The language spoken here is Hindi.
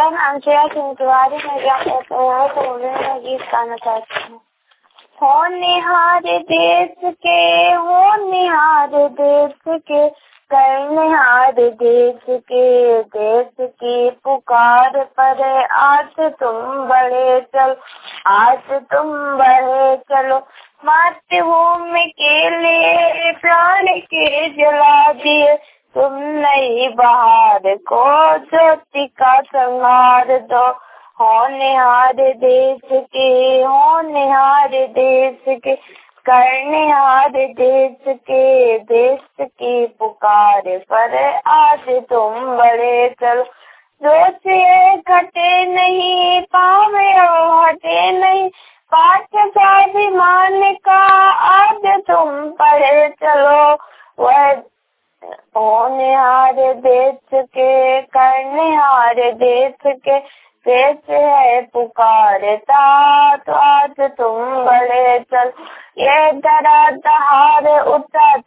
मेरा नाम श्रेया सिंह तिवारी। मैं क्या कहते हैं तो मैं गीत गाना चाहती हूँ। हो निहार देश के, हो निहार देश के, कर निहार देश के, देश की पुकार पर आज तुम बढ़े चलो, आज तुम बढ़े चलो। मातृभूमि के लिए प्राण के जला दिए, तुम नई बहार को ज्योति का संहार दो। होनहार देश के, होनहार देश के, करनिहार देश के, देश की पुकार पर आज तुम बढ़े चलो। जो से घटे नहीं, पावे हटे नहीं, पाठ स्वाभिमान का आज तुम पढ़े चलो। वह होनहार देश के, करनिहार देश के, देश है पुकारता तो आज तुम बढ़े चलो। ये दरा दहार उठा